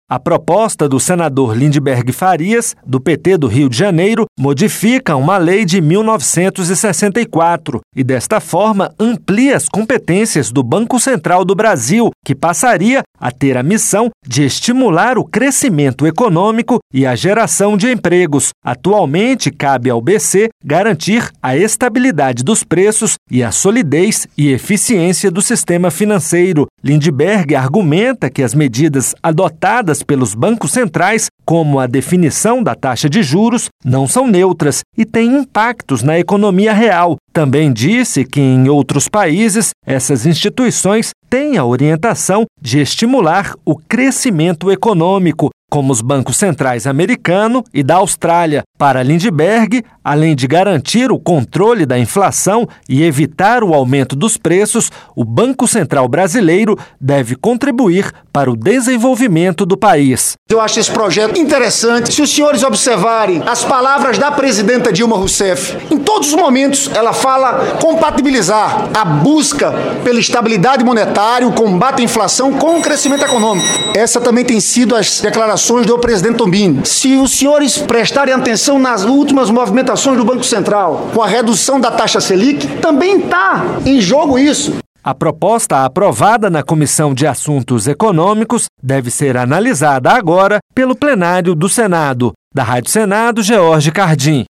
A proposta do senador Lindbergh Farias, do PT do Rio de Janeiro, modifica uma lei de 1964 e, desta forma, amplia as competências do Banco Central do Brasil, que passaria a ter a missão de estimular o crescimento econômico e a geração de empregos. Atualmente, cabe ao BC garantir a estabilidade dos preços e a solidez e eficiência do sistema financeiro. Lindbergh argumenta que as medidas adotadas pelos bancos centrais, como a definição da taxa de juros, não são neutras e têm impactos na economia real. Também disse que, em outros países, essas instituições têm a orientação de estimular o crescimento econômico, como os bancos centrais americano e da Austrália. Para Lindbergh, além de garantir o controle da inflação e evitar o aumento dos preços, o Banco Central brasileiro deve contribuir para o desenvolvimento do país. Eu acho esse projeto interessante. Se os senhores observarem as palavras da presidenta Dilma Rousseff, em todos os momentos ela fala compatibilizar a busca pela estabilidade monetária, o combate à inflação com o crescimento econômico. Essa também tem sido as declarações do presidente Tombini. Se os senhores prestarem atenção nas últimas movimentações do Banco Central, com a redução da taxa Selic, também está em jogo isso. A proposta aprovada na Comissão de Assuntos Econômicos deve ser analisada agora pelo plenário do Senado. Da Rádio Senado, George Cardim.